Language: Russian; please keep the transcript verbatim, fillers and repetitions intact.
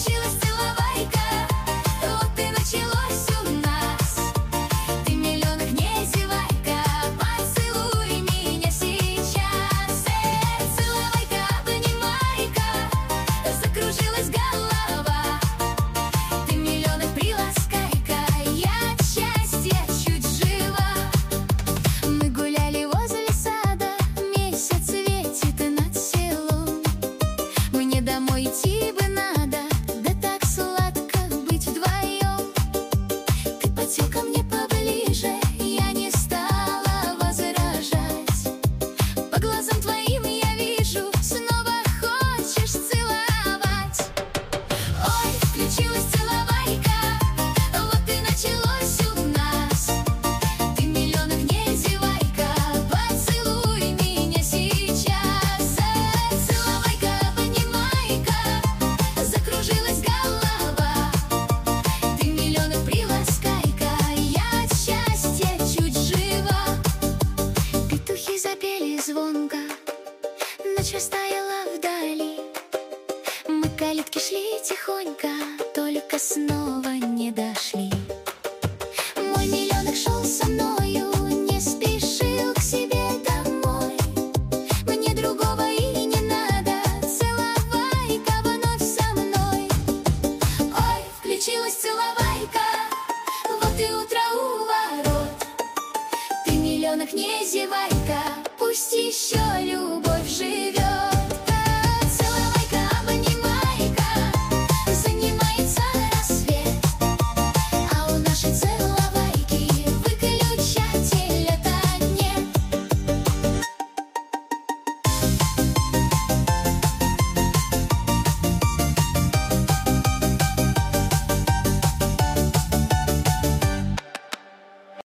включилась целовайка, вот и началось у нас. Ты в миллионах не зевай-ка, поцелуй меня сейчас. Эй, целовайка, обнимай-ка, закружилась голова. Ты в миллионах приласкай-ка, я от счастья чуть жива. Мы гуляли возле сада, месяц светит над селом. Мне домой идти бы надо, да так сладко быть вдвоем. Ты подсел ко мне поближе, я не стала возражать. По глазам твоим я вижу, снова хочешь целовать. Ой, включилась целовайка, вот и началось у нас. Ты в миллионах не зевай-ка, поцелуй меня сейчас. Эй, целовайка, обнимай-ка, закружилась голова. Ты в миллионах приласкай-ка, я от счастья чуть жива. Петухи запели звонко, ночь растаяла вдали. Мы к калитке шли тихонько, только снова не дошли. Мой миллионок шел со мною, не спешил к себе домой. Мне другого и не надо, целовайка вновь со мной. Ой, включилась целовайка, вот и утро у ворот. Ты в миллионах не зевай-ка,